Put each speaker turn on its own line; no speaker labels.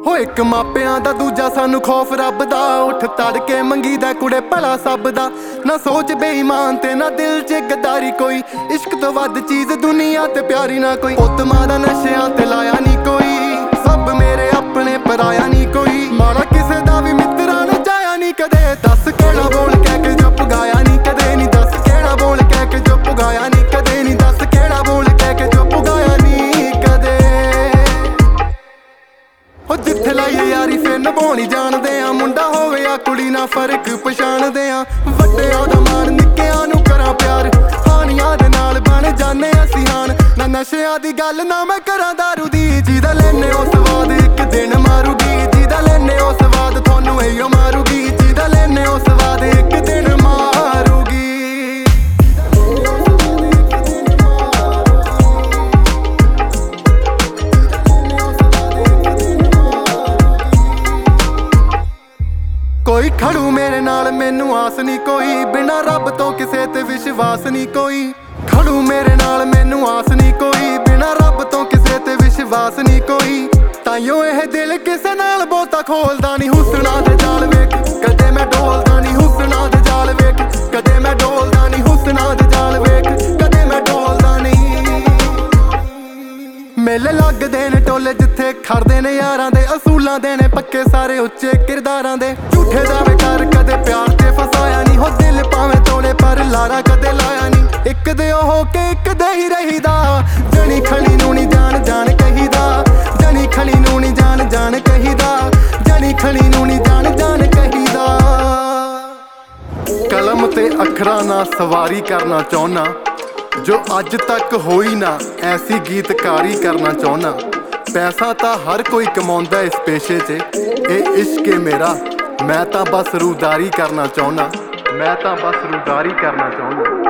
ਹੋ ਇੱਕ ਮਾਪਿਆਂ ਦਾ ਦੂਜਾ ਸਾਨੂੰ ਖੌਫ ਰੱਬ ਦਾ। ਉੱਠ ਤੜਕੇ ਮੰਗੀਦਾ ਕੁੜੇ ਭਲਾ ਸਭ ਦਾ। ਨਾ ਸੋਚ ਬੇਈਮਾਨ ਤੇ ਨਾ ਦਿਲ 'ਚ ਗੱਦਾਰੀ ਕੋਈ। ਇਸ਼ਕ ਤੋਂ ਵੱਧ ਚੀਜ਼ ਦੁਨੀਆ ਤੇ ਪਿਆਰੀ ਨਾ ਕੋਈ। ਪੁੱਤ ਮਾਂ ਦਾ ਨਸ਼ਿਆਂ ਤੇ ਲਾਇਆ ਨਹੀਂ ਕੋਈ। ਸਭ ਮੇਰੇ ਆਪਣੇ ਪਰਾਇਆ ਨਹੀਂ ਕੋਈ। ਮਾੜਾ ਕਿਸੇ ਦਾ ਵੀ ਮਿੱਤਰਾਂ ਨੂੰ ਜਾਇਆ ਨਹੀਂ ਕਦੇ। ਦੱਸ ਕਿਹੜਾ ਬੋਲ ਕਹਿ ਕੇ ਜੋ ਪੁਗਾਇਆ ਨਹੀਂ ਕਦੇ ਨਹੀਂ। ਦੱਸ ਕਿਹੜਾ ਬੋਲ ਕਹਿ ਕੇ ਜੋ ਪੁਗਾਇਆ ਨਹੀਂ ਕਦੇ ਨਹੀਂ। ਦੱਸ ਕਿਹੜਾ ਬੋਲ ਕਹਿ ਕੇ ਜੋ ਪੁਗਾਇਆ ਨਹੀਂ ਕਦੇ। ਹੋ ਜਿੱਥੇ ਲਾਈਏ ਯਾਰੀ ਫੇਰ ਨਿਭਾਉਣੀ ਜਾਣਦੇ ਆ। ਮੁੰਡਾ ਹੋਵੇ ਆ ਕੁੜੀ ਨਾ ਫਰਕ ਪਛਾਣਦੇ ਆ। ਵੱਡਿਆਂ ਦਾ ਮਾਣ ਨਿੱਕਿਆਂ ਨੂੰ ਕਰਾਂ ਪਿਆਰ। ਹਾਨੀਆਂ ਦੇ ਨਾਲ ਬਣ ਜਾਨੇ ਅਸੀਂ ਹਾਣ। ਨਾ ਨਸ਼ਿਆਂ ਦੀ ਗੱਲ ਨਾ ਮੈਂ ਕਰਾਂ ਦਾਰੂ ਦੀ। ਜਿਹਦਾ ਲੈਨੇ ਉਹ ਸਵਾਦ ਇੱਕ ਦਿਨ ਮਾਰੂਗੀ। ਜਿਹਦਾ ਲੈਨੇ ਉਹ ਸਵਾਦ ਤੁਹਾਨੂੰ ਇਹੋ ਮਾਰੂਗੀ। ਜਿਹਦਾ ਲੈਨੇ ਉਹ ਸਵਾਦ ਇੱਕ ਦਿਨ ਮਾਰੂਗੀ। ਕੋਈ ਖੜੂ ਮੇਰੇ ਨਾਲ ਮੈਨੂੰ ਆਸ ਨਹੀਂ ਕੋਈ। ਬਿਨਾਂ ਰੱਬ ਤੋਂ ਕਿਸੇ ਤੇ ਵਿਸ਼ਵਾਸ ਨਹੀਂ ਕੋਈ। ਖੜੂ ਮੇਰੇ ਨਾਲ ਮੈਨੂੰ ਆਸ ਨਹੀਂ ਕੋਈ। ਬਿਨਾਂ ਰੱਬ ਤੋਂ ਕਿਸੇ ਤੇ ਵਿਸ਼ਵਾਸ ਨਹੀਂ ਕੋਈ। ਤਾਈਓ ਇਹ ਦਿਲ ਕਿਸੇ ਨਾਲ ਬਹੁਤਾ ਖੋਲਦਾ ਨਹੀਂ। ਹੁਸਨਾਂ ਦੇ ਜਾਲ ਵੇਖ ਕਦੇ ਮੈਂ ਡੋਲਦਾ ਨਹੀਂ। ਹੁਸਨਾਂ ਦੇ ਜਾਲ ਵੇਖ ਕਦੇ ਮੈਂ ਡੋਲਦਾ ਨਹੀਂ। ਹੁਸਨਾਂ ਦੇ ਜਾਲ ਵੇਖ ਕਦੇ ਮੈਂ ਡੋਲਦਾ ਨਹੀਂ। ਮੇਲੇ ਲੱਗਦੇ ਨੇ ਟੋਲੇ ਜਿੱਥੇ ਖੜਦੇ ਨੇ ਯਾਰਾਂ ਦੇ। ਅਸੂਲਾਂ ਦੇ ਨੇ ਪੱਕੇ ਸਾਰੇ ਉੱਚੇ ਕਿਰਦਾਰਾਂ ਦੇ। ਝੂਠੇ ਦਾਅਵੇ ਕਰ ਕਦੇ ਪਿਆਰ ਤੇ ਫਸਾਇਆ ਨਹੀਂ। ਹੋ ਦਿਲ ਭਾਵੇਂ ਤੋੜੇ ਪਰ ਲਾਰਾ ਕਦੇ ਲਾਇਆ ਨਹੀਂ। ਇੱਕ ਦੇ ਹੋ ਕੇ ਇੱਕ ਦੇ ਹੀ ਰਹੀਦਾ। ਜਣੀ ਖਣੀ ਨੂੰ ਨਹੀਂ ਜਾਣ ਜਾਣ ਕਹੀਦਾ। ਜਣੀ ਖਣੀ ਨੂੰ ਨਹੀਂ ਜਾਣ ਜਾਣ ਕਹੀਦਾ। ਜਣੀ ਖਣੀ ਨੂੰ ਨਹੀਂ ਜਾਣ ਜਾਣ ਕਹੀਦਾ। ਕਲਮ ਤੇ ਅੱਖਰਾਂ ਨਾਲ ਸਵਾਰੀ ਕਰਨਾ ਚਾਹੁੰਨਾ। ਜੋ ਅੱਜ ਤੱਕ ਹੋਈ ਨਾ ਐਸੀ ਗੀਤਕਾਰੀ ਕਰਨਾ ਚਾਹੁੰਨਾ। ਪੈਸਾ ਤਾਂ ਹਰ ਕੋਈ ਕਮਾਉਂਦਾ ਇਸ ਪੇਸ਼ੇ 'ਚ। ਇਹ ਇਸ਼ਕ ਏ ਮੇਰਾ ਮੈਂ ਤਾਂ ਬਸ ਰੂਦਾਰੀ ਕਰਨਾ ਚਾਹੁੰਨਾ। ਮੈਂ ਤਾਂ ਬਸ ਰੂਦਾਰੀ ਕਰਨਾ ਚਾਹੁੰਨਾ।